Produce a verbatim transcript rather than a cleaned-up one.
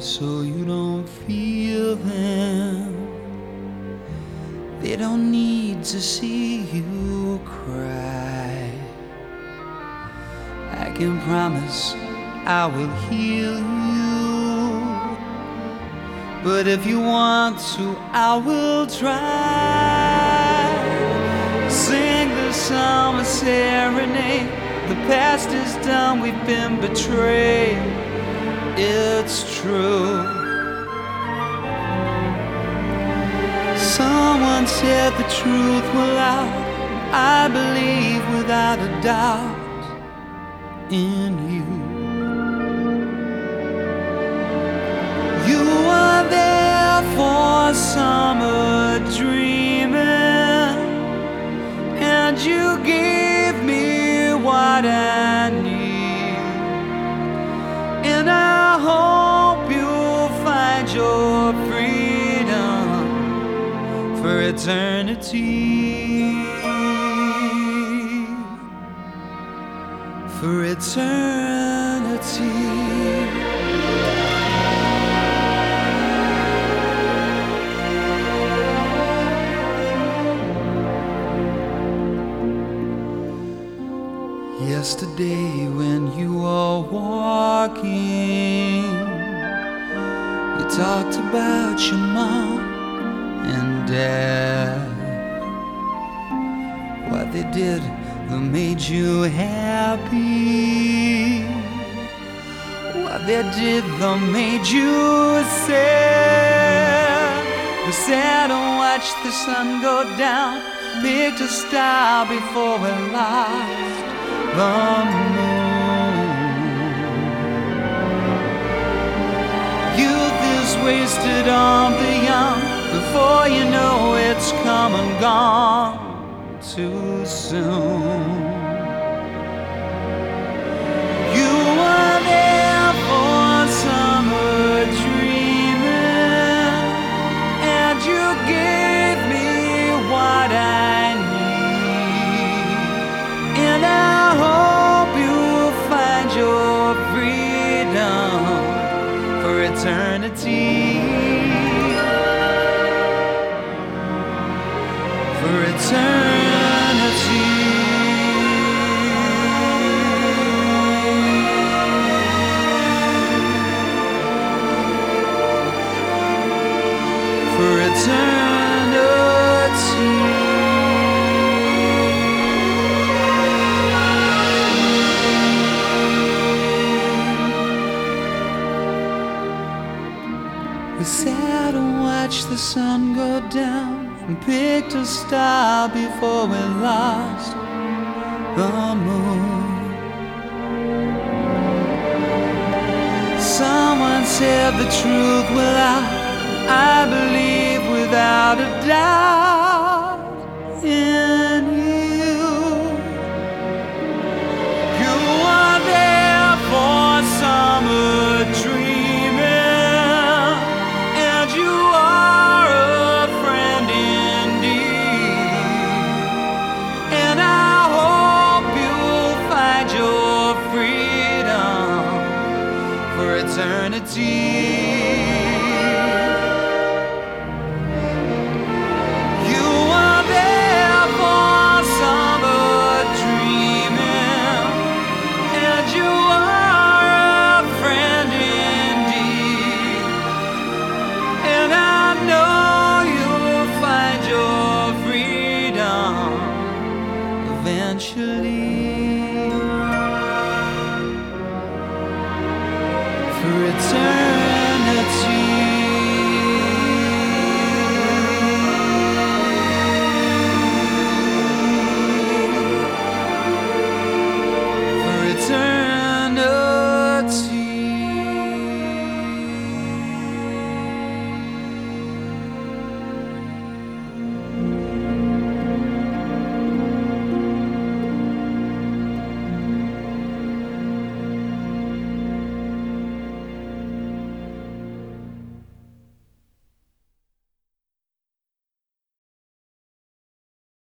so you don't feel them. They don't need to see you cry. I can promise I will heal you, but if you want to, I will try. Sing the summer serenade. The past is done, we've been betrayed. It's true. Someone said the truth will out. I believe without a doubt in you. You are there for summer dreaming, and you gave me what I need, and I hope you'll find your freedom for eternity, for eternity. Yesterday when you were walking, you talked about your mom and dad, what they did that made you happy, what they did that made you sad. We sat and watched the sun go down, picked a star before we lost the moon. Youth is wasted on the young. Before you know it's come and gone too soon. You were there for summer dreaming, and you gave me what I need, and I hope you'll find your freedom for eternity, for eternity, for eternity. We sat and watched the sun go down and picked a star before we lost the moon. Someone said the truth will out. I believe without a doubt in you. You are there for summer dreaming, and you are a friend indeed, and I hope you'll find your freedom for eternity. You are there for summer dreaming, and you are a friend indeed, and I know you'll find your freedom eventually.